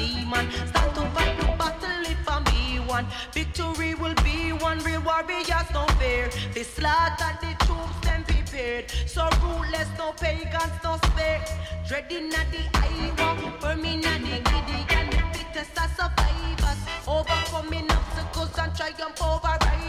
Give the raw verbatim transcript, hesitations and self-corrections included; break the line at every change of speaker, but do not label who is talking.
demon. Start to fight the battle if I be one. Victory will be one, real warriors no fear. They slaughter the troops, them prepared. So ruthless, no pagans, no spare. Dreading at the Iowa, burning at the Gideon. The fittest are survivors, overcoming obstacles and triumph over right.